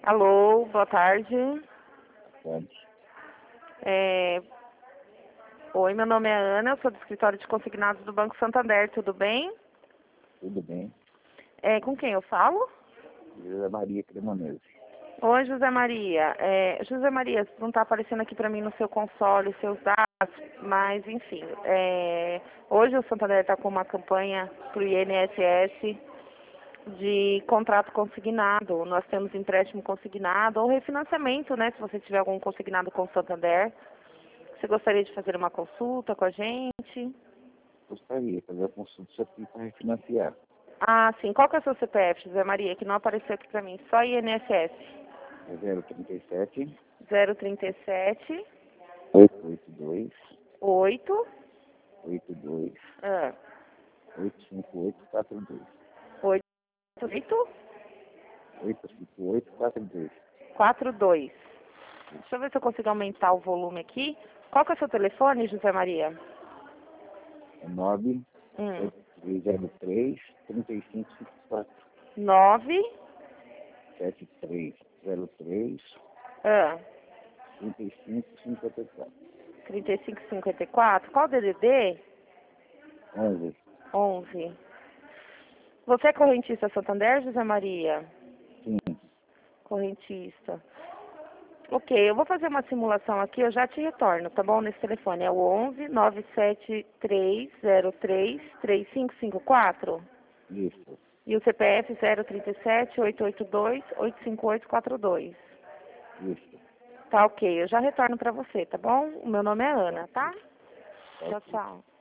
Alô, boa tarde. Pode. É, Oi, meu nome é Ana, eu sou do escritório de consignados do Banco Santander, tudo bem? Tudo bem. Com quem eu falo? José Maria Cremonese. Oi, José Maria. José Maria, não está aparecendo aqui para mim no seu console seus dados, mas enfim. Hoje o Santander está com uma campanha para o INSS de contrato consignado. Nós temos empréstimo consignado ou refinanciamento, né? Se você tiver algum consignado com o Santander. Você gostaria de fazer uma consulta com a gente? Gostaria de fazer a consulta só para refinanciar. Ah, sim. Qual que é o seu CPF, José Maria? Que não apareceu aqui para mim. Só INSS. É 037 037 882 8 82 ah, 85842 8 8 85842. 42. Deixa eu ver se eu consigo aumentar o volume aqui. Qual que é o seu telefone, José Maria? É 9 Hum. 8303 3554 9 7303 ah, 3554 3554. Qual o DDD? 11. 11. Você é correntista Santander, José Maria? Sim. Correntista. Ok, eu vou fazer uma simulação aqui, eu já te retorno, tá bom? Nesse telefone é o 11-97303-3554 Isso. e o CPF 037-882-85842. Isso. Tá ok, eu já retorno pra você, tá bom? O meu nome é Ana, tá? Tchau, Ok. tchau.